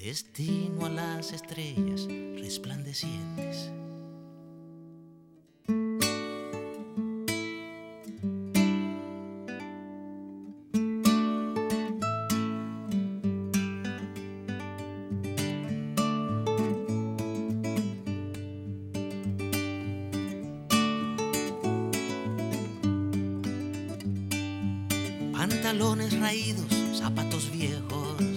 destino a las estrellas resplandecientes. Pantalones raídos, zapatos viejos,